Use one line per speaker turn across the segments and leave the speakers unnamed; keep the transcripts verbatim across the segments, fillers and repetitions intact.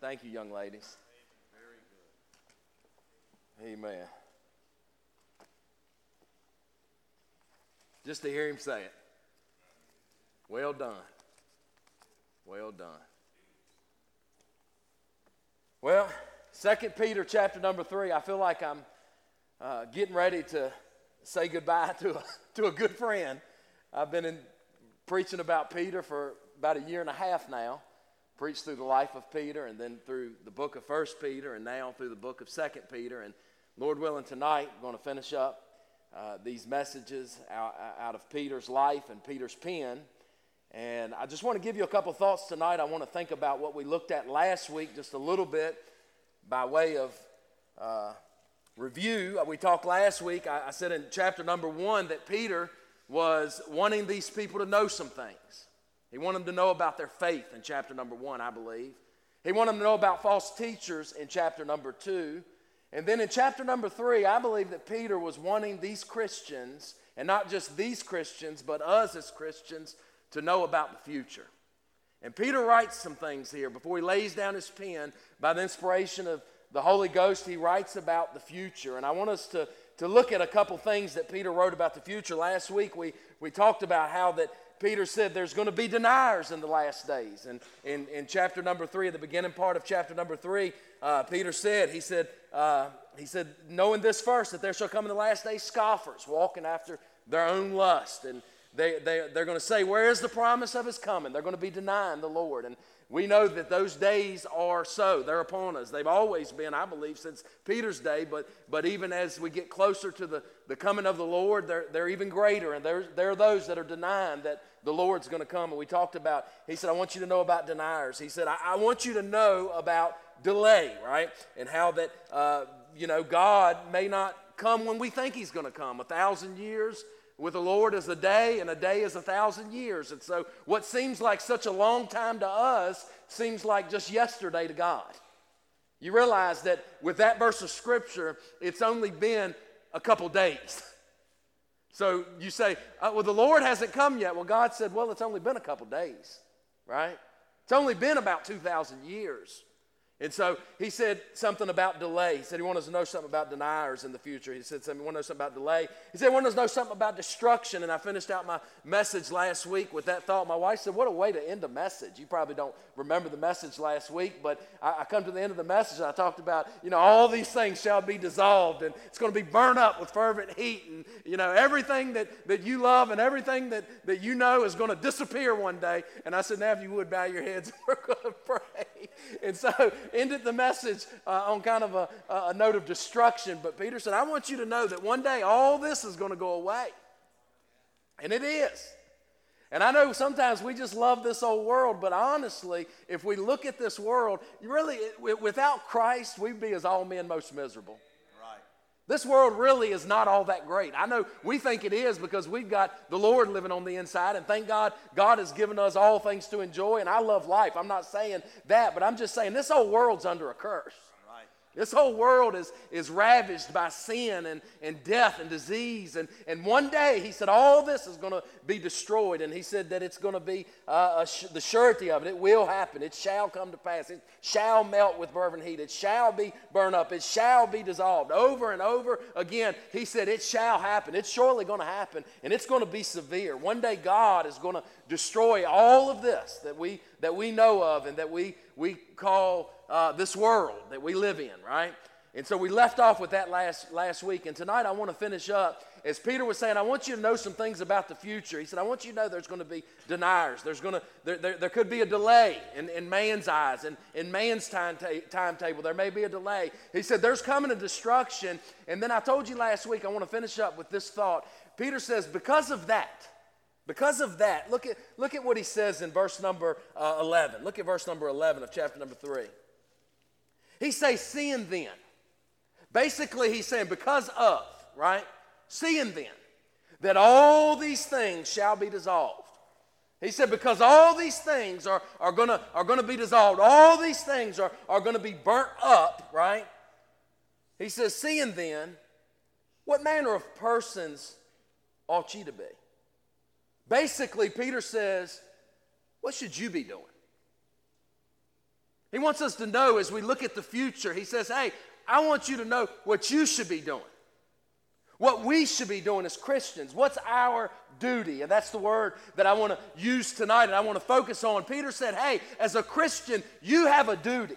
Thank you, young ladies. Very good. Amen. Just to hear him say it. Well done. Well done. Well, Second Peter chapter number three, I feel like I'm uh, getting ready to say goodbye to a, to a good friend. I've been in, preaching about Peter for about a year and a half now. Preached through the life of Peter and then through the book of First Peter and now through the book of Second Peter. And Lord willing, tonight we're going to finish up uh, these messages out, out of Peter's life and Peter's pen. And I just want to give you a couple thoughts tonight. I want to think about what we looked at last week just a little bit by way of uh, review. We talked last week, I, I said in chapter number one that Peter was wanting these people to know some things. He wanted them to know about their faith in chapter number one, I believe. He wanted them to know about false teachers in chapter number two. And then in chapter number three, I believe that Peter was wanting these Christians, and not just these Christians, but us as Christians, to know about the future. And Peter writes some things here before he lays down his pen. By the inspiration of the Holy Ghost, he writes about the future. And I want us to, to look at a couple things that Peter wrote about the future. Last week we, we talked about how that Peter said there's going to be deniers in the last days. And in, in chapter number three, at the beginning part of chapter number three, uh, Peter said, he said, uh, he said, knowing this first, that there shall come in the last days scoffers, walking after their own lust. And they, they, they're going to say, where is the promise of his coming? They're going to be denying the Lord. And we know that those days are so. They're upon us. They've always been, I believe, since Peter's day. But but even as we get closer to the, the coming of the Lord, they're, they're even greater. And there, there are those that are denying that the Lord's going to come. And we talked about, he said, I want you to know about deniers. He said, I, I want you to know about delay, right? And how that, uh, you know, God may not come when we think he's going to come. A thousand years with the Lord is a day, and a day is a thousand years. And so what seems like such a long time to us seems like just yesterday to God. You realize that with that verse of Scripture, it's only been a couple days. So you say, uh, well, the Lord hasn't come yet. Well, God said, well, it's only been a couple days, right? It's only been about two thousand years. And so he said something about delay. He said he wanted us to know something about deniers in the future. He said something, he wanted us to know something about delay. He said he wanted us to know something about destruction. And I finished out my message last week with that thought. My wife said, what a way to end a message. You probably don't remember the message last week, but I, I come to the end of the message and I talked about, you know, all these things shall be dissolved and it's going to be burned up with fervent heat. And, you know, everything that, that you love and everything that, that you know is going to disappear one day. And I said, now if you would bow your heads, we're going to pray. And so ended the message uh, on kind of a, a note of destruction. But Peter said, I want you to know that one day all this is going to go away. And it is. And I know sometimes we just love this old world, but honestly, if we look at this world, you really, without Christ, we'd be as all men most miserable. This world really is not all that great. I know we think it is because we've got the Lord living on the inside, and thank God, God has given us all things to enjoy, and I love life. I'm not saying that, but I'm just saying this whole world's under a curse. This whole world is, is ravaged by sin and, and death and disease. And, and one day, he said, all this is going to be destroyed. And he said that it's going to be uh, a sh- the surety of it. It will happen. It shall come to pass. It shall melt with fervent heat. It shall be burned up. It shall be dissolved. Over and over again, he said, it shall happen. It's surely going to happen. And it's going to be severe. One day, God is going to destroy all of this that we, that we know of and that we, we call Uh, this world that we live in, right? And so we left off with that last last week. And tonight I want to finish up. As Peter was saying, I want you to know some things about the future. He said, I want you to know there's going to be deniers. There's going to there, there, there could be a delay in, in man's eyes and in man's time ta- timetable. There may be a delay. He said, there's coming a destruction. And then I told you last week, I want to finish up with this thought. Peter says, because of that, because of that, look at look at what he says in verse number uh, eleven. Look at verse number eleven of chapter number three. He says, seeing then. Basically, he's saying, because of, right? Seeing then, that all these things shall be dissolved. He said, because all these things are, are going to are gonna be dissolved. All these things are, are going to be burnt up, right? He says, seeing then, what manner of persons ought ye to be? Basically, Peter says, what should you be doing? He wants us to know as we look at the future, he says, hey, I want you to know what you should be doing. What we should be doing as Christians. What's our duty? And that's the word that I want to use tonight and I want to focus on. Peter said, hey, as a Christian, you have a duty.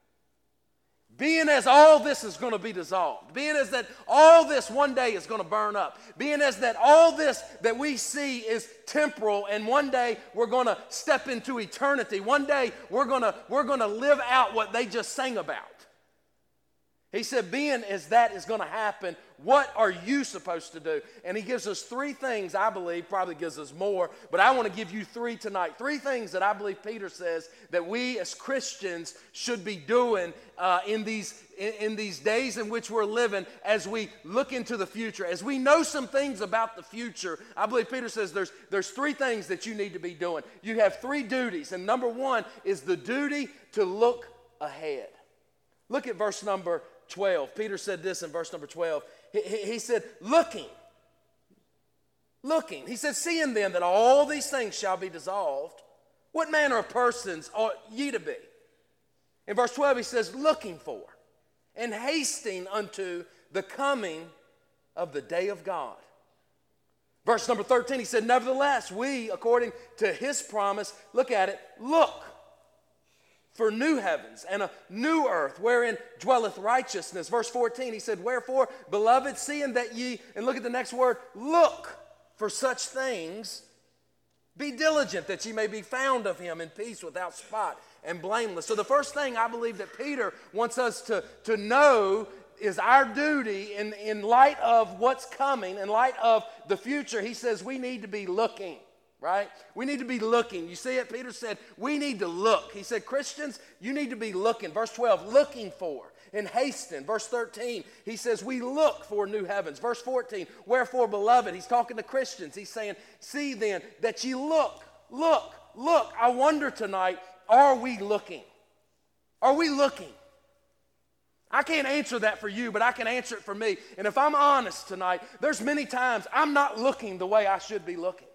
Being as all this is going to be dissolved. Being as that all this one day is going to burn up. Being as that all this that we see is temporal and one day we're going to step into eternity. One day we're going to, we're going to live out what they just sang about. He said, being as that is going to happen, what are you supposed to do? And he gives us three things, I believe, probably gives us more, but I want to give you three tonight. Three things that I believe Peter says that we as Christians should be doing uh, in these in, in these days in which we're living as we look into the future. As we know some things about the future, I believe Peter says there's, there's three things that you need to be doing. You have three duties, and number one is the duty to look ahead. Look at verse number twelve. Peter said this in verse number twelve. He, he, he said, looking, looking. He said, seeing then that all these things shall be dissolved, what manner of persons ought ye to be? In verse twelve, he says, looking for and hasting unto the coming of the day of God. Verse number thirteen, he said, nevertheless, we, according to his promise, look at it, look for new heavens and a new earth wherein dwelleth righteousness. Verse fourteen, he said, wherefore, beloved, seeing that ye, and look at the next word, look for such things, be diligent that ye may be found of him in peace without spot and blameless. So the first thing I believe that Peter wants us to, to know is our duty in, in light of what's coming, in light of the future. He says we need to be looking. Right? We need to be looking. You see it? Peter said, we need to look. He said, Christians, you need to be looking. Verse twelve, looking for and hasten. Verse thirteen, he says, we look for new heavens. Verse fourteen, wherefore, beloved, he's talking to Christians. He's saying, see then that ye look, look, look. I wonder tonight, are we looking? Are we looking? I can't answer that for you, but I can answer it for me. And if I'm honest tonight, there's many times I'm not looking the way I should be looking.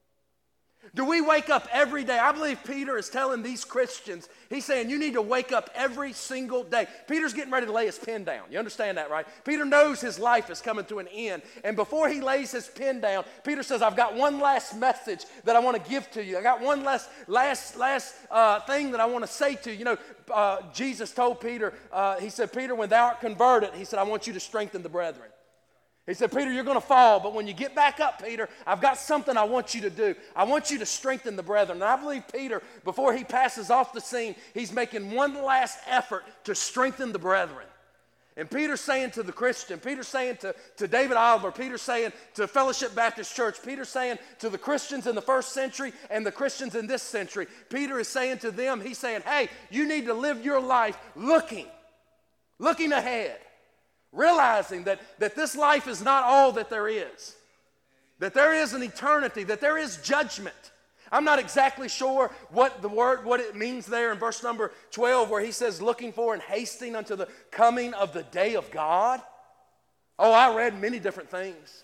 Do we wake up every day? I believe Peter is telling these Christians, he's saying you need to wake up every single day. Peter's getting ready to lay his pen down. You understand that, right? Peter knows his life is coming to an end. And before he lays his pen down, Peter says, I've got one last message that I want to give to you. I got one last, last, last uh, thing that I want to say to you. You know, uh, Jesus told Peter, uh, he said, Peter, when thou art converted, he said, I want you to strengthen the brethren. He said, Peter, you're going to fall, but when you get back up, Peter, I've got something I want you to do. I want you to strengthen the brethren. And I believe Peter, before he passes off the scene, he's making one last effort to strengthen the brethren. And Peter's saying to the Christian, Peter's saying to, to David Oliver, Peter's saying to Fellowship Baptist Church, Peter's saying to the Christians in the first century and the Christians in this century, Peter is saying to them, he's saying, hey, you need to live your life looking, looking ahead. Realizing that, that this life is not all that there is. That there is an eternity, that there is judgment. I'm not exactly sure what the word, what it means there in verse number twelve where he says looking for and hasting unto the coming of the day of God. Oh, I read many different things.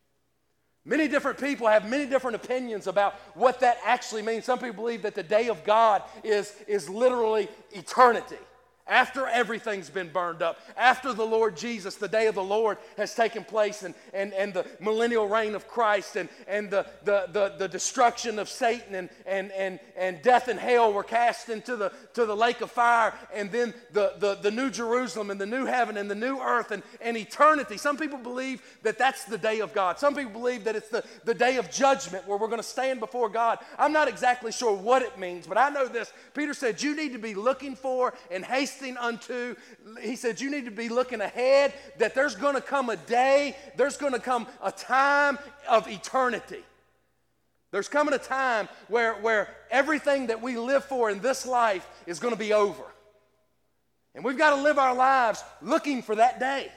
Many different people have many different opinions about what that actually means. Some people believe that the day of God is, is literally eternity. After everything's been burned up, after the Lord Jesus, the day of the Lord has taken place, and, and, and the millennial reign of Christ, and, and the, the, the, the destruction of Satan, and, and, and, and death and hell were cast into the, to the lake of fire, and then the, the, the new Jerusalem and the new heaven and the new earth and, and eternity. Some people believe that that's the day of God. Some people believe that it's the, the day of judgment where we're going to stand before God. I'm not exactly sure what it means, but I know this. Peter said you need to be looking for and hasting unto, he said you need to be looking ahead, that there's going to come a day, there's going to come a time of eternity. There's coming a time where, where everything that we live for in this life is going to be over. And we've got to live our lives looking for that day.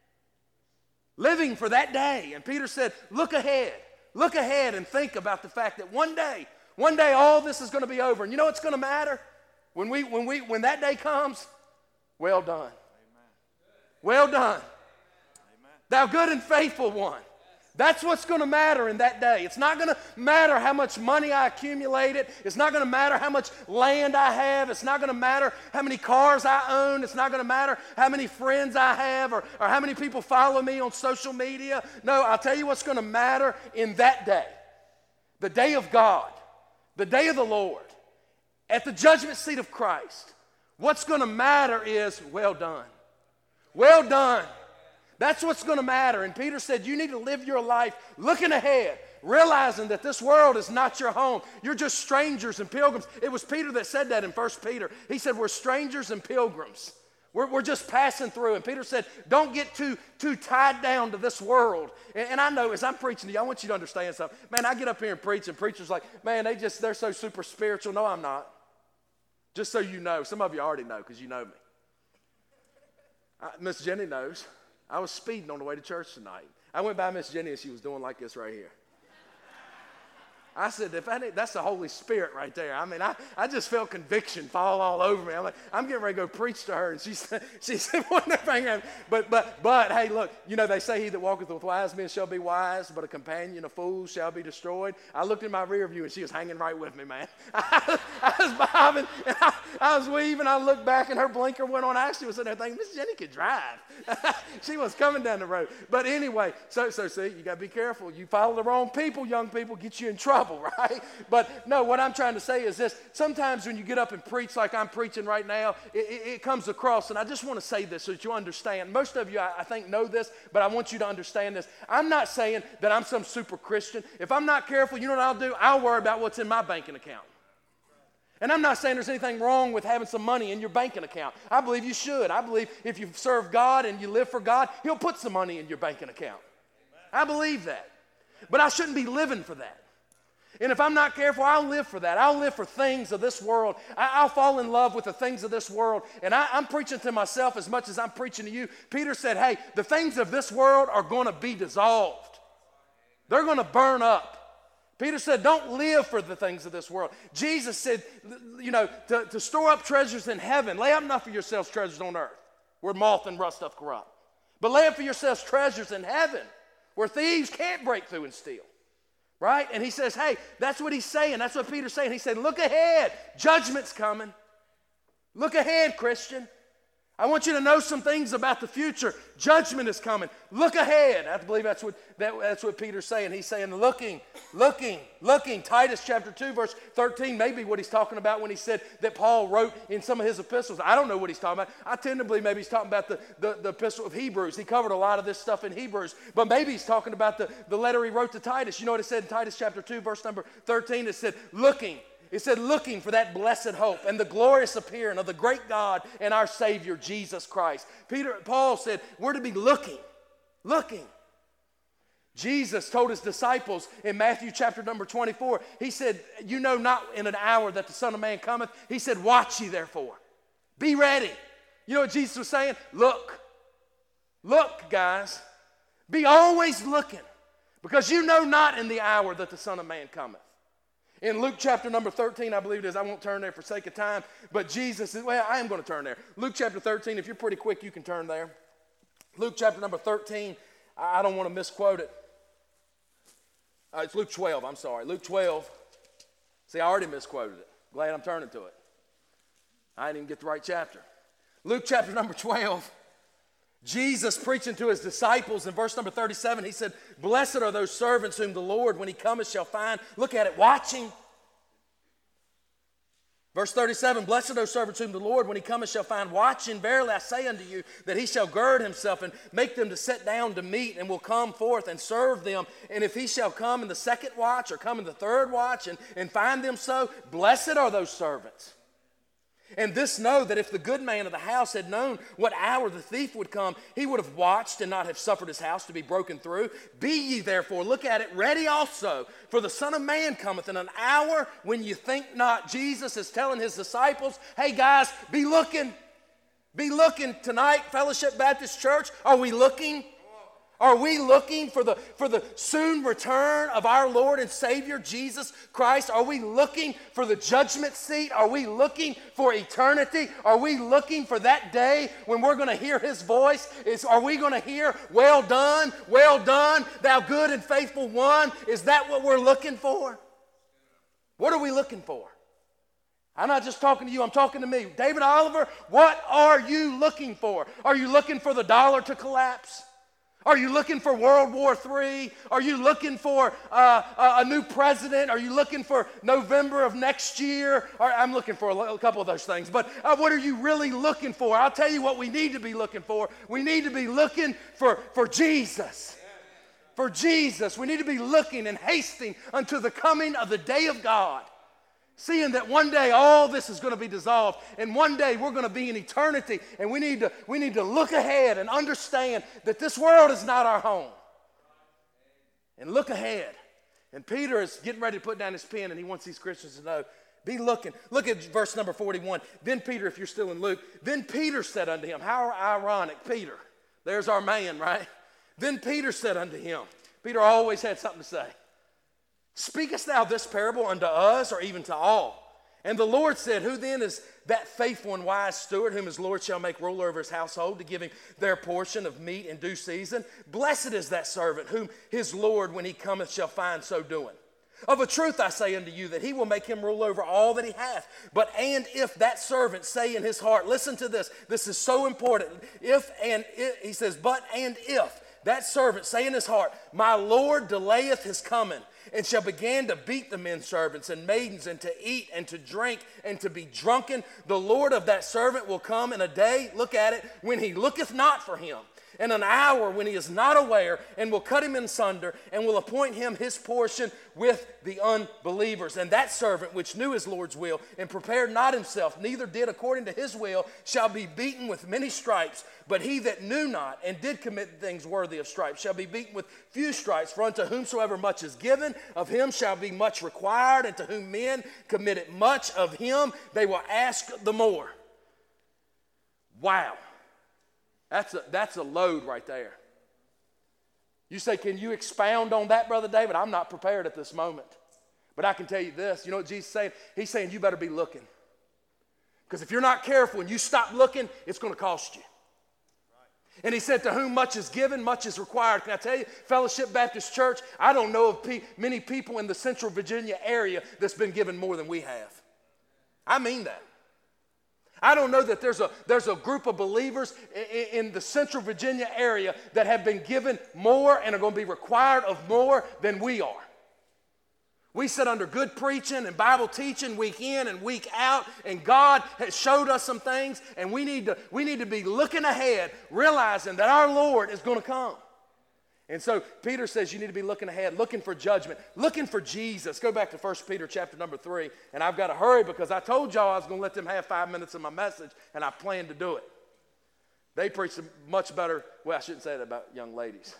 Living for that day. And Peter said, look ahead. Look ahead and think about the fact that one day, one day all this is going to be over. And you know what's going to matter? When we, when we, when that day comes, well done. Amen. Well done. Amen. Thou good and faithful one. That's what's going to matter in that day. It's not going to matter how much money I accumulated. It's not going to matter how much land I have. It's not going to matter how many cars I own. It's not going to matter how many friends I have or, or how many people follow me on social media. No, I'll tell you what's going to matter in that day. The day of God, the day of the Lord, at the judgment seat of Christ. What's going to matter is, well done. Well done. That's what's going to matter. And Peter said, you need to live your life looking ahead, realizing that this world is not your home. You're just strangers and pilgrims. It was Peter that said that in First Peter. He said, we're strangers and pilgrims. We're, we're just passing through. And Peter said, don't get too, too tied down to this world. And, and I know as I'm preaching to you, I want you to understand something. Man, I get up here and preach, and preachers like, man, they just, they're so super spiritual. No, I'm not. Just so you know. Some of you already know because you know me. Uh, Miss Jenny knows. I was speeding on the way to church tonight. I went by Miss Jenny and she was doing like this right here. I said, if I need, that's the Holy Spirit right there. I mean, I, I just felt conviction fall all over me. I'm like, I'm getting ready to go preach to her. And she said, she said, what that thing happened? But, but, but, hey, look, you know, they say he that walketh with wise men shall be wise, but a companion of fools shall be destroyed. I looked in my rear view and she was hanging right with me, man. I, I was bobbing and I, I was weaving. I looked back and her blinker went on. I actually was sitting there thinking, Miss Jenny could drive. She was coming down the road. But anyway, so, so see, you got to be careful. You follow the wrong people, young people, get you in trouble. Right? But no, what I'm trying to say is this. Sometimes when you get up and preach like I'm preaching right now, it, it, it comes across, and I just want to say this so that you understand. Most of you, I, I think, know this, but I want you to understand this. I'm not saying that I'm some super Christian. If I'm not careful, you know what I'll do? I'll worry about what's in my banking account. And I'm not saying there's anything wrong with having some money in your banking account. I believe you should. I believe if you serve God and you live for God, He'll put some money in your banking account. I believe that. But I shouldn't be living for that. And if I'm not careful, I'll live for that. I'll live for things of this world. I, I'll fall in love with the things of this world. And I, I'm preaching to myself as much as I'm preaching to you. Peter said, hey, the things of this world are going to be dissolved. They're going to burn up. Peter said, don't live for the things of this world. Jesus said, you know, to, to store up treasures in heaven. Lay up not for yourselves treasures on earth, where moth and rust doth corrupt. But lay up for yourselves treasures in heaven, where thieves can't break through and steal. Right? And he says, hey, that's what he's saying. That's what Peter's saying. He said, look ahead. Judgment's coming. Look ahead, Christian. I want you to know some things about the future. Judgment is coming. Look ahead. I believe that's what, that, that's what Peter's saying. He's saying, looking, looking, looking. Titus chapter two, verse thirteen, maybe what he's talking about when he said that Paul wrote in some of his epistles. I don't know what he's talking about. I tend to believe maybe he's talking about the, the, the epistle of Hebrews. He covered a lot of this stuff in Hebrews. But maybe he's talking about the, the letter he wrote to Titus. You know what it said in Titus chapter two, verse number thirteen? It said, looking. It said, looking for that blessed hope and the glorious appearing of the great God and our Savior, Jesus Christ. Peter, Paul said, we're to be looking, looking. Jesus told his disciples in Matthew chapter number twenty-four, he said, you know not in an hour that the Son of Man cometh. He said, watch ye therefore. Be ready. You know what Jesus was saying? Look. Look, guys. Be always looking, because you know not in the hour that the Son of Man cometh. In Luke chapter number thirteen, I believe it is. I won't turn there for sake of time. But Jesus says, well, I am going to turn there. Luke chapter thirteen, if you're pretty quick, you can turn there. Luke chapter number thirteen, I don't want to misquote it. Uh, it's Luke twelve, I'm sorry. Luke twelve. See, I already misquoted it. Glad I'm turning to it. I didn't even get the right chapter. Luke chapter number twelve. Jesus preaching to his disciples in verse number thirty-seven, he said, blessed are those servants whom the Lord, when he cometh, shall find, look at it, watching. Verse thirty-seven, blessed are those servants whom the Lord, when he cometh, shall find watching. Verily I say unto you, that he shall gird himself and make them to sit down to meat, and will come forth and serve them. And if he shall come in the second watch, or come in the third watch, and, and find them so, blessed are those servants. And this know, that if the good man of the house had known what hour the thief would come, he would have watched and not have suffered his house to be broken through. Be ye therefore, look at it, ready also, for the Son of Man cometh in an hour when you think not. Jesus is telling his disciples, hey guys, be looking. Be looking tonight, Fellowship Baptist Church. Are we looking? Are we looking for the, for the soon return of our Lord and Savior, Jesus Christ? Are we looking for the judgment seat? Are we looking for eternity? Are we looking for that day when we're going to hear His voice? Is, are we going to hear, well done, well done, thou good and faithful one? Is that what we're looking for? What are we looking for? I'm not just talking to you, I'm talking to me. David Oliver, what are you looking for? Are you looking for the dollar to collapse? Are you looking for World War Three? Are you looking for uh, a new president? Are you looking for November of next year? Or, I'm looking for a, a couple of those things. But uh, what are you really looking for? I'll tell you what we need to be looking for. We need to be looking for, for Jesus. For Jesus. We need to be looking and hasting unto the coming of the day of God. Seeing that one day all this is going to be dissolved, and one day we're going to be in eternity, and we need to, we need to look ahead and understand that this world is not our home. And look ahead. And Peter is getting ready to put down his pen, and he wants these Christians to know, be looking. Look at verse number forty-one. Then Peter, if you're still in Luke, then Peter said unto him, how ironic, Peter. There's our man, right? Then Peter said unto him, Peter always had something to say. Speakest thou this parable unto us, or even to all? And the Lord said, who then is that faithful and wise steward, whom his Lord shall make ruler over his household, to give him their portion of meat in due season? Blessed is that servant, whom his Lord, when he cometh, shall find so doing. Of a truth I say unto you, that he will make him rule over all that he hath. But and if that servant say in his heart, listen to this, this is so important. If and if, he says, but and if that servant say in his heart, my Lord delayeth his coming, and shall begin to beat the men servants and maidens, and to eat and to drink and to be drunken, the Lord of that servant will come in a day, look at it, when he looketh not for him, and an hour when he is not aware, and will cut him in sunder, and will appoint him his portion with the unbelievers. And that servant which knew his Lord's will, and prepared not himself, neither did according to his will, shall be beaten with many stripes. But he that knew not, and did commit things worthy of stripes, shall be beaten with few stripes. For unto whomsoever much is given, of him shall be much required. And to whom men committed much, of him they will ask the more. Wow. That's a, that's a load right there. You say, can you expound on that, Brother David? I'm not prepared at this moment. But I can tell you this. You know what Jesus is saying? He's saying you better be looking. Because if you're not careful and you stop looking, it's going to cost you. And he said, to whom much is given, much is required. Can I tell you, Fellowship Baptist Church, I don't know of pe- many people in the Central Virginia area that's been given more than we have. I mean that. I don't know that there's a, there's a group of believers in, in the Central Virginia area that have been given more and are going to be required of more than we are. We sit under good preaching and Bible teaching week in and week out, and God has showed us some things, and we need to, we need to be looking ahead, realizing that our Lord is going to come. And so Peter says you need to be looking ahead, looking for judgment, looking for Jesus. Go back to First Peter chapter number three, and I've got to hurry because I told y'all I was going to let them have five minutes of my message, and I plan to do it. They preach a much better, well, I shouldn't say that about young ladies.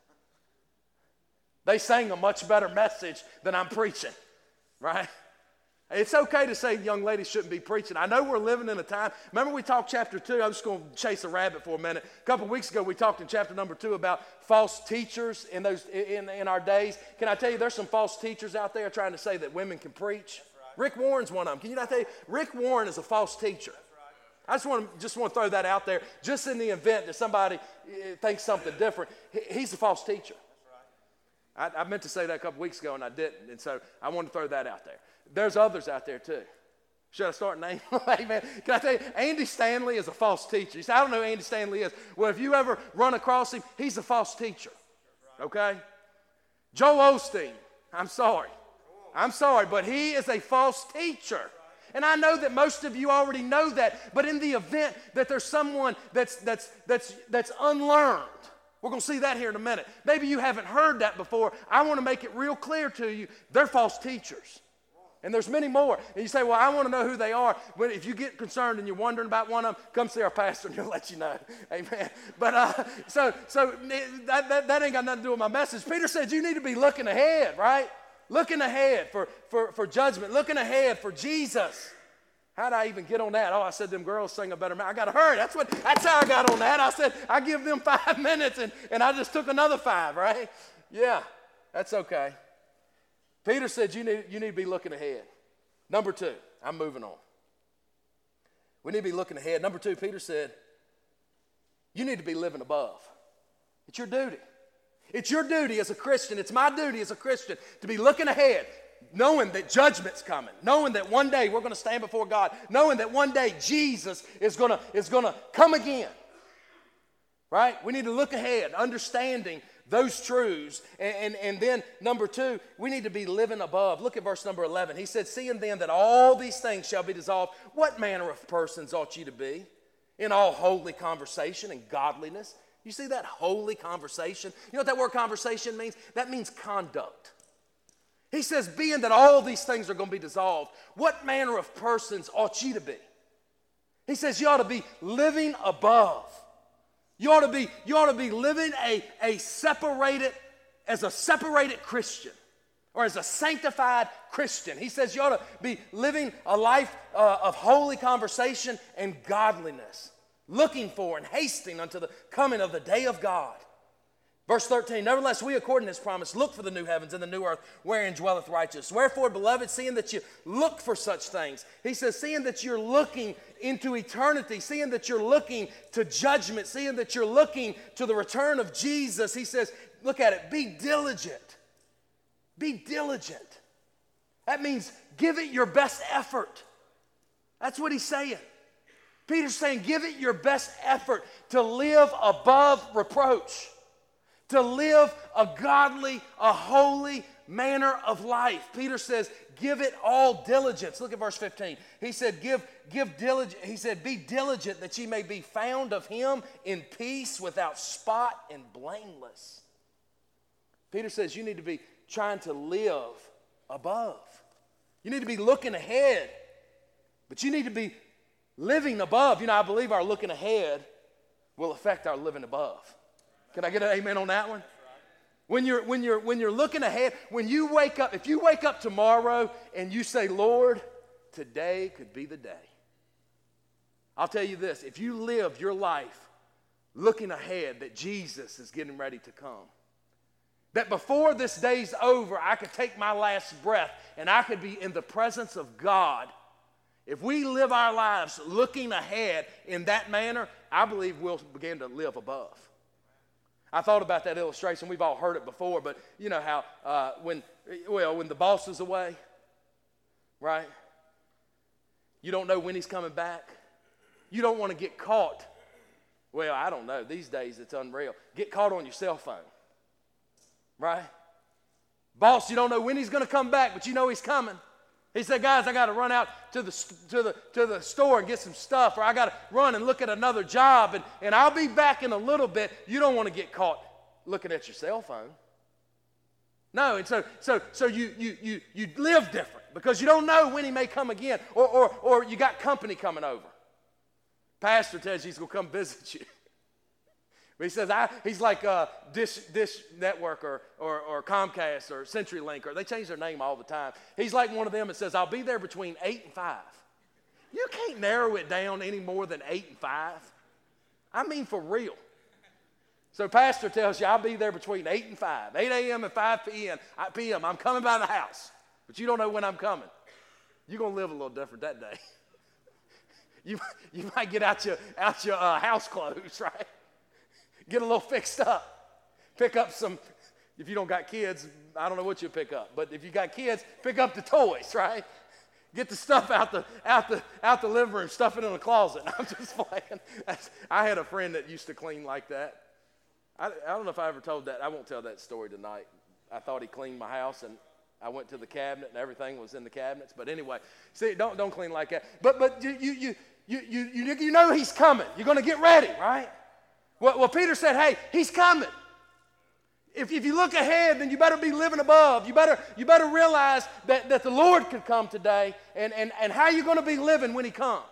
They sang a much better message than I'm preaching, right? It's okay to say young ladies shouldn't be preaching. I know we're living in a time. Remember we talked chapter two. I'm just going to chase a rabbit for a minute. A couple of weeks ago we talked in chapter number two about false teachers in those in, in our days. Can I tell you there's some false teachers out there trying to say that women can preach? Right. Rick Warren's one of them. Can you not tell you? Rick Warren is a false teacher. Right. I just want to just want to throw that out there, just in the event that somebody thinks something different. He's a false teacher. Right. I, I meant to say that a couple of weeks ago and I didn't, and so I want to throw that out there. There's others out there too. Should I start naming? Amen. Can I tell you, Andy Stanley is a false teacher. You say, I don't know who Andy Stanley is. Well, if you ever run across him, he's a false teacher. Okay? Joel Osteen, I'm sorry. I'm sorry, but he is a false teacher. And I know that most of you already know that, but in the event that there's someone that's that's that's that's unlearned, we're going to see that here in a minute. Maybe you haven't heard that before. I want to make it real clear to you. They're false teachers. And there's many more. And you say, well, I want to know who they are. But if you get concerned and you're wondering about one of them, come see our pastor and he'll let you know. Amen. But uh, so so that, that, that ain't got nothing to do with my message. Peter said you need to be looking ahead, right? Looking ahead for, for, for judgment. Looking ahead for Jesus. How'd I even get on that? Oh, I said them girls sing a better man. I got to hurry. That's what. That's how I got on that. I said, I give them five minutes, and, and I just took another five, right? Yeah, that's okay. Peter said you need, you need to be looking ahead. Number two, I'm moving on. We need to be looking ahead. Number two, Peter said, you need to be living above. It's your duty. It's your duty as a Christian. It's my duty as a Christian to be looking ahead, knowing that judgment's coming, knowing that one day we're going to stand before God, knowing that one day Jesus is going to, is going to come again. Right? We need to look ahead, understanding those truths. And, and, and then number two, we need to be living above. Look at verse number eleven. He said, seeing then that all these things shall be dissolved, what manner of persons ought you to be? In all holy conversation and godliness. You see that holy conversation? You know what that word conversation means? That means conduct. He says, being that all these things are going to be dissolved, what manner of persons ought you to be? He says you ought to be living above. You ought to be, you ought to be living a, a separated, as a separated Christian, or as a sanctified Christian. He says you ought to be living a life uh, of holy conversation and godliness, looking for and hasting unto the coming of the day of God. Verse thirteen, nevertheless, we according to his promise look for the new heavens and the new earth wherein dwelleth righteousness. Wherefore, beloved, seeing that you look for such things, he says, seeing that you're looking into eternity, seeing that you're looking to judgment, seeing that you're looking to the return of Jesus, he says, look at it, be diligent. Be diligent. That means give it your best effort. That's what he's saying. Peter's saying, give it your best effort to live above reproach, to live a godly, a holy manner of life. Peter says, give it all diligence. Look at verse fifteen. He said, give, give diligence. He said, be diligent that ye may be found of him in peace, without spot and blameless. Peter says you need to be trying to live above. You need to be looking ahead, but you need to be living above. You know, I believe our looking ahead will affect our living above. Can I get an amen on that one? When you're, when you're, when you're looking ahead, when you wake up, if you wake up tomorrow and you say, Lord, today could be the day. I'll tell you this, if you live your life looking ahead that Jesus is getting ready to come, that before this day's over, I could take my last breath and I could be in the presence of God. If we live our lives looking ahead in that manner, I believe we'll begin to live above. I thought about that illustration. We've all heard it before, but you know how uh, when, well, when the boss is away, right? You don't know when he's coming back. You don't want to get caught. Well, I don't know. These days it's unreal. Get caught on your cell phone, right? Boss, you don't know when he's going to come back, but you know he's coming. He said, guys, I got to run out to the, to, the, to the store and get some stuff, or I got to run and look at another job, and, and I'll be back in a little bit. You don't want to get caught looking at your cell phone. No, and so, so, so you, you, you, you live different because you don't know when he may come again, or, or, or you got company coming over. Pastor tells you he's going to come visit you. But he says, I, he's like uh, Dish, Dish Network or, or, or Comcast or CenturyLink, or they change their name all the time. He's like one of them that says, I'll be there between eight and five. You can't narrow it down any more than eight and five. I mean, for real. So pastor tells you, I'll be there between eight and five, eight a.m. and five p.m. I'm coming by the house, but you don't know when I'm coming. You're going to live a little different that day. you, you might get out your, out your uh, house clothes, right? Get a little fixed up. Pick up some, if you don't got kids, I don't know what you pick up. But if you got kids, pick up the toys, right? Get the stuff out the out the out the living room, stuff it in the closet. I'm just playing. I had a friend that used to clean like that. I, I don't know if I ever told that. I won't tell that story tonight. I thought he cleaned my house, and I went to the cabinet, and everything was in the cabinets. But anyway, see, don't don't clean like that. But but you you you you you you know he's coming. You're going to get ready, right? Well, well, Peter said, hey, he's coming. If, if you look ahead, then you better be living above. You better, you better realize that, that the Lord could come today, and, and, and how you're going to be living when he comes.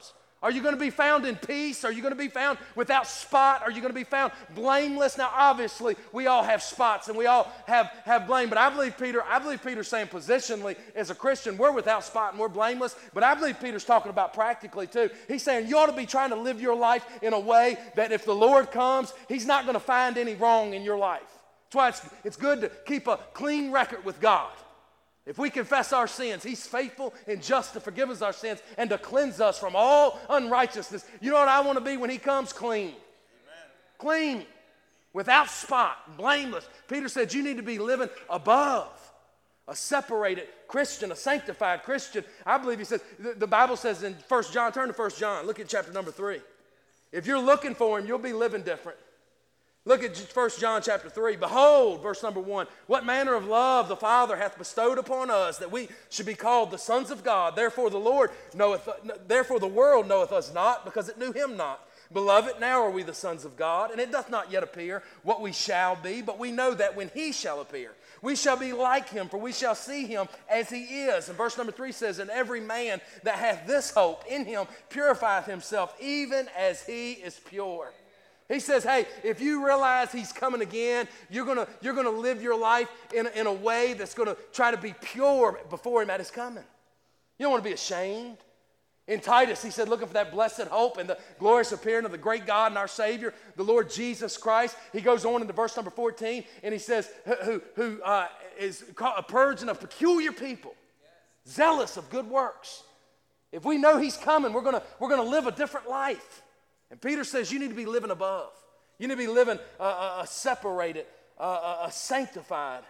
Are you going to be found in peace? Are you going to be found without spot? Are you going to be found blameless? Now, obviously, we all have spots and we all have, have blame, but I believe Peter, I believe Peter's saying positionally as a Christian, we're without spot and we're blameless, but I believe Peter's talking about practically too. He's saying you ought to be trying to live your life in a way that if the Lord comes, he's not going to find any wrong in your life. That's why it's, it's good to keep a clean record with God. If we confess our sins, he's faithful and just to forgive us our sins and to cleanse us from all unrighteousness. You know what I want to be when he comes? Clean. Amen. Clean. Without spot. Blameless. Peter said you need to be living above. A separated Christian, a sanctified Christian. I believe he says, the, the Bible says in First John, turn to First John, look at chapter number three. If you're looking for him, you'll be living different. Look at First John chapter three. Behold, verse number one, what manner of love the Father hath bestowed upon us, that we should be called the sons of God. Therefore the Lord knoweth, therefore the world knoweth us not, because it knew him not. Beloved, now are we the sons of God, and it doth not yet appear what we shall be, but we know that when he shall appear, we shall be like him, for we shall see him as he is. And verse number three says, and every man that hath this hope in him purifieth himself, even as he is pure. He says, hey, if you realize he's coming again, you're going you're gonna live your life in, in a way that's going to try to be pure before him at his coming. You don't want to be ashamed. In Titus, he said, looking for that blessed hope and the glorious appearing of the great God and our Savior, the Lord Jesus Christ. He goes on into verse number fourteen, and he says, who, who uh, is called a purging of peculiar people, yes, zealous of good works. If we know he's coming, we're going we're gonna live a different life. And Peter says you need to be living above. You need to be living a, a, a separated, a, a sanctified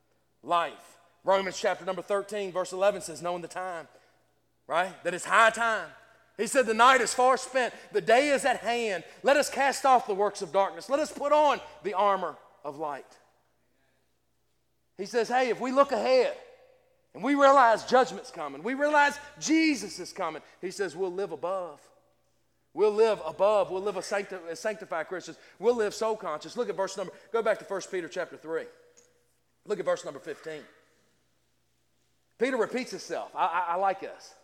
life. Romans chapter number thirteen, verse eleven says, knowing the time, right? That it's high time. He said the night is far spent. The day is at hand. Let us cast off the works of darkness. Let us put on the armor of light. He says, hey, if we look ahead and we realize judgment's coming, we realize Jesus is coming, he says we'll live above. We'll live above. We'll live a sancti- as sanctified Christians. We'll live soul conscious. Look at verse number, go back to First Peter chapter three. Look at verse number fifteen. Peter repeats himself. I, I, I like this.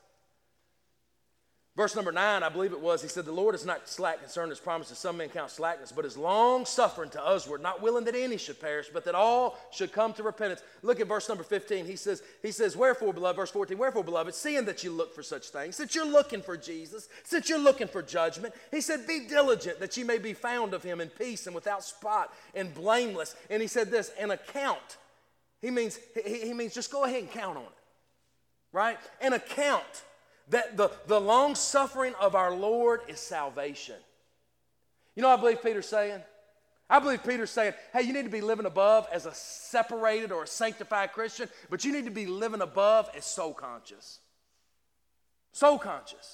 Verse number nine, I believe it was, he said, the Lord is not slack concerning his promises, some men count slackness, but is long suffering to usward, not willing that any should perish, but that all should come to repentance. Look at verse number fifteen. He says, he says, wherefore, beloved, verse fourteen, wherefore, beloved, seeing that you look for such things, that you're looking for Jesus, that you're looking for judgment, he said, be diligent that you may be found of him in peace and without spot and blameless. And he said this, an account. He means, he, he means just go ahead and count on it, right? An account. That the, the long suffering of our Lord is salvation. You know what I believe Peter's saying? I believe Peter's saying, hey, you need to be living above as a separated or a sanctified Christian, but you need to be living above as soul conscious. Soul conscious.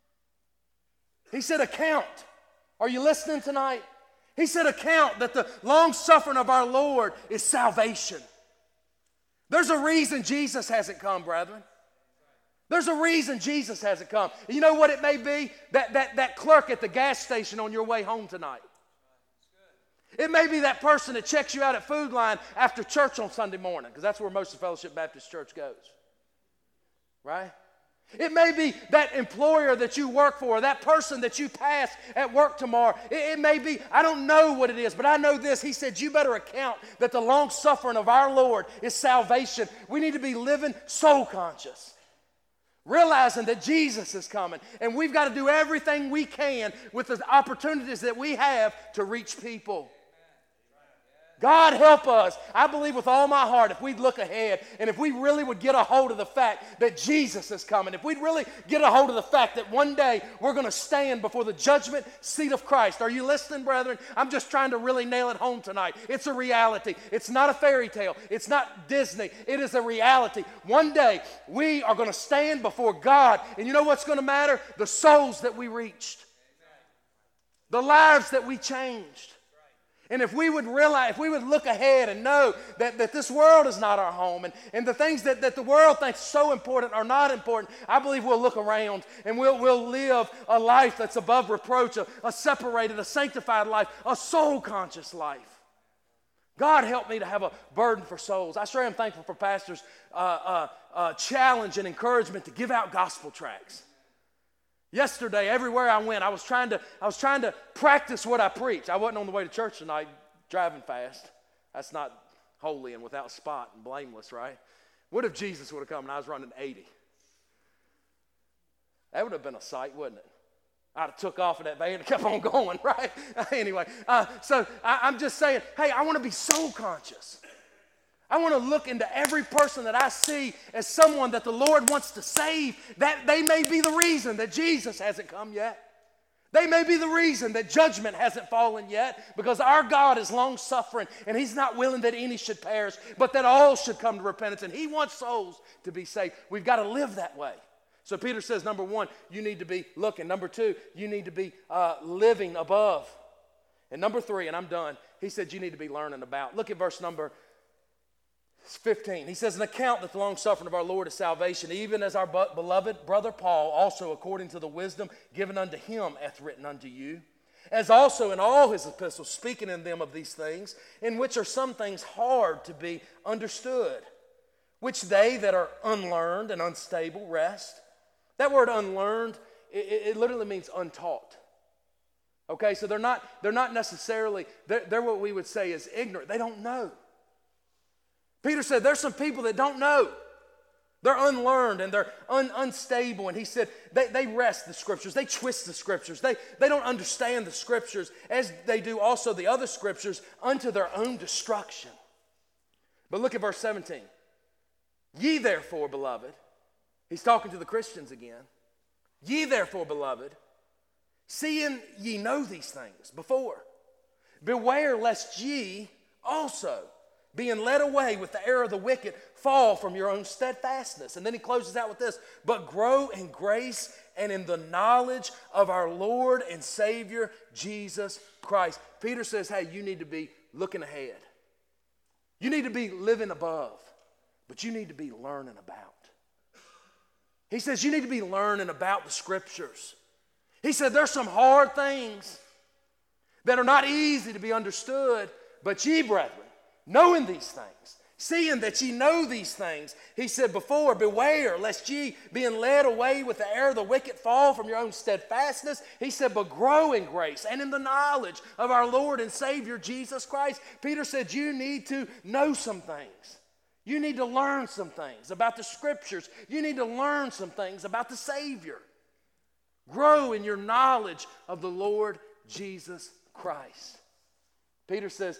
He said, account. Are you listening tonight? He said, account that the long suffering of our Lord is salvation. There's a reason Jesus hasn't come, brethren. There's a reason Jesus hasn't come. You know what it may be? That, that, that clerk at the gas station on your way home tonight. It may be that person that checks you out at Food Line after church on Sunday morning, because that's where most of Fellowship Baptist Church goes. Right? It may be that employer that you work for, that person that you pass at work tomorrow. It, it may be, I don't know what it is, but I know this. He said, you better account that the long suffering of our Lord is salvation. We need to be living soul conscious. Realizing that Jesus is coming, and we've got to do everything we can with the opportunities that we have to reach people. God help us. I believe with all my heart, if we'd look ahead and if we really would get a hold of the fact that Jesus is coming, if we'd really get a hold of the fact that one day we're going to stand before the judgment seat of Christ. Are you listening, brethren? I'm just trying to really nail it home tonight. It's a reality. It's not a fairy tale. It's not Disney. It is a reality. One day we are going to stand before God, and you know what's going to matter? The souls that we reached. The lives that we changed. And if we would realize, if we would look ahead and know that, that this world is not our home, and, and the things that, that the world thinks so important are not important, I believe we'll look around and we'll, we'll live a life that's above reproach, a, a separated, a sanctified life, a soul-conscious life. God help me to have a burden for souls. I sure am thankful for pastors' uh, uh, uh, challenge and encouragement to give out gospel tracts. Yesterday, everywhere I went, I was trying to, I was trying to practice what I preach. I wasn't on the way to church tonight driving fast. That's not holy and without spot and blameless, right? What if Jesus would have come and I was running eighty? That would have been a sight, wouldn't it? I'd have took off in that van and kept on going, right? Anyway, uh, so I, I'm just saying, hey, I want to be soul conscious. I want to look into every person that I see as someone that the Lord wants to save. That they may be the reason that Jesus hasn't come yet. They may be the reason that judgment hasn't fallen yet, because our God is long-suffering and He's not willing that any should perish, but that all should come to repentance, and He wants souls to be saved. We've got to live that way. So Peter says, number one, you need to be looking. Number two, you need to be uh, living above. And number three, and I'm done, he said you need to be learning about. Look at verse number fifteen. He says, an account that the long-suffering of our Lord is salvation, even as our beloved brother Paul, also according to the wisdom given unto him, hath written unto you, as also in all his epistles, speaking in them of these things, in which are some things hard to be understood, which they that are unlearned and unstable rest. That word unlearned, it, it literally means untaught. Okay, so they're not, they're not necessarily, they're, they're what we would say is ignorant. They don't know. Peter said there's some people that don't know. They're unlearned and they're un, unstable. And he said they, they wrest the Scriptures. They twist the Scriptures. They, they don't understand the Scriptures, as they do also the other Scriptures, unto their own destruction. But look at verse seventeen. Ye therefore, beloved, he's talking to the Christians again. Ye therefore, beloved, seeing ye know these things before, beware lest ye also, being led away with the error of the wicked, fall from your own steadfastness. And then he closes out with this, but grow in grace and in the knowledge of our Lord and Savior, Jesus Christ. Peter says, hey, you need to be looking ahead. You need to be living above, but you need to be learning about. He says you need to be learning about the Scriptures. He said there's some hard things that are not easy to be understood, but ye, brethren, knowing these things, seeing that ye know these things, he said before, beware lest ye, being led away with the error of the wicked, fall from your own steadfastness. He said, but grow in grace and in the knowledge of our Lord and Savior, Jesus Christ. Peter said you need to know some things. You need to learn some things about the Scriptures. You need to learn some things about the Savior. Grow in your knowledge of the Lord Jesus Christ. Peter says,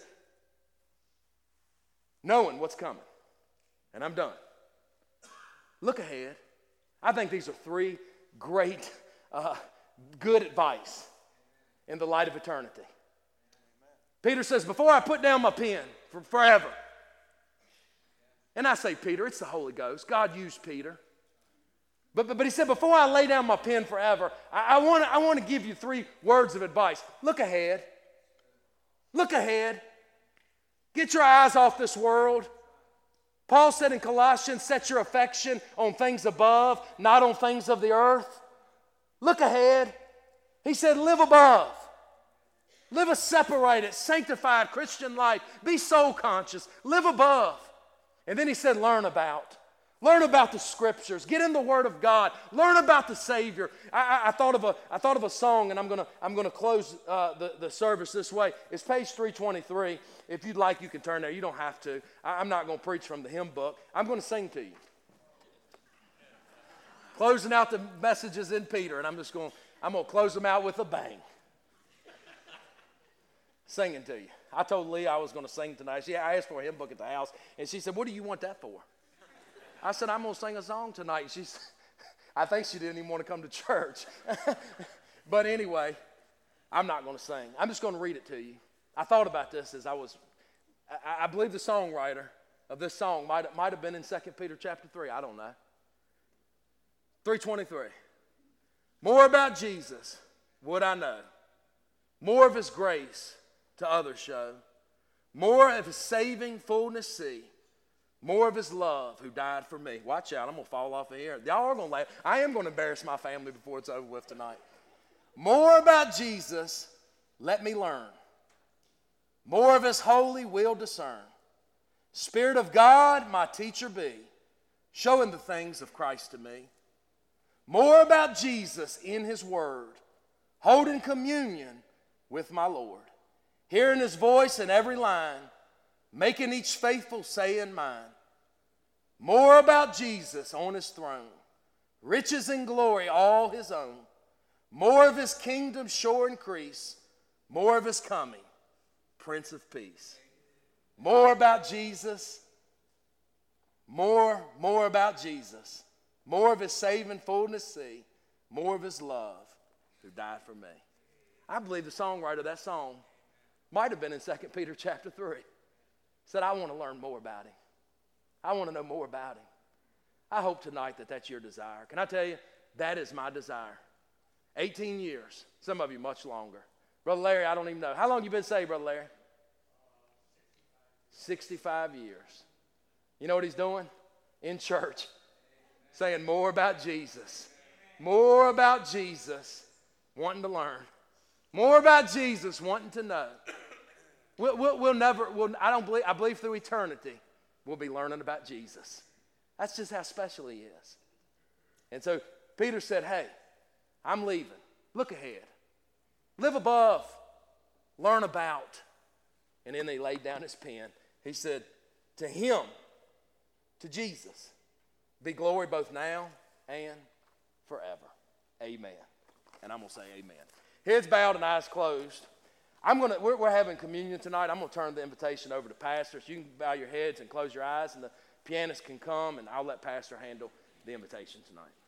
knowing what's coming. And I'm done. Look ahead. I think these are three great, uh, good advice in the light of eternity. Peter says, before I put down my pen for forever, and I say Peter, it's the Holy Ghost. God used Peter. But, but, but he said, before I lay down my pen forever, I, I want to I want to give you three words of advice. Look ahead. Look ahead. Get your eyes off this world. Paul said in Colossians, set your affection on things above, not on things of the earth. Look ahead. He said, live above. Live a separated, sanctified Christian life. Be soul conscious. Live above. And then he said, learn about. Learn about the Scriptures. Get in the Word of God. Learn about the Savior. I, I, I thought of a I thought of a song, and I'm gonna I'm gonna close uh, the the service this way. It's page three twenty-three. If you'd like, you can turn there. You don't have to. I, I'm not gonna preach from the hymn book. I'm gonna sing to you. Closing out the messages in Peter, and I'm just gonna I'm gonna close them out with a bang. Singing to you. I told Lee I was gonna sing tonight. She I asked for a hymn book at the house, and she said, "What do you want that for?" I said, I'm going to sing a song tonight. She's, I think she didn't even want to come to church. But anyway, I'm not going to sing. I'm just going to read it to you. I thought about this as I was, I, I believe the songwriter of this song might, might have been in Second Peter chapter three. I don't know. three twenty-three. More about Jesus would I know. More of His grace to others show. More of His saving fullness see. More of His love who died for me. Watch out, I'm going to fall off of here. Y'all are going to laugh. I am going to embarrass my family before it's over with tonight. More about Jesus, let me learn. More of His holy will discern. Spirit of God, my teacher be, showing the things of Christ to me. More about Jesus in his word, holding communion with my Lord, hearing his voice in every line, making each faithful saying mine. More about Jesus on his throne, riches and glory all his own. More of his kingdom sure increase, more of his coming, Prince of Peace. More about Jesus, more, more about Jesus. More of his saving fullness see, more of his love who died for me. I believe the songwriter of that song might have been in Second Peter chapter three. Said, I want to learn more about him. I want to know more about him. I hope tonight that that's your desire. Can I tell you, that is my desire. eighteen years, some of you much longer. Brother Larry, I don't even know. How long you been saved, Brother Larry? sixty-five years. You know what he's doing? In church. Saying more about Jesus. More about Jesus. Wanting to learn. More about Jesus. Wanting to know. We'll, we'll, we'll never, we'll, I don't believe, I believe through eternity, we'll be learning about Jesus. That's just how special he is. And so Peter said, hey, I'm leaving. Look ahead. Live above. Learn about. And then he laid down his pen. He said, to him, to Jesus, be glory both now and forever. Amen. And I'm going to say amen. Heads bowed and eyes closed. I'm gonna, we're, we're having communion tonight. I'm going to turn the invitation over to Pastor. So you can bow your heads and close your eyes, and the pianist can come, and I'll let Pastor handle the invitation tonight.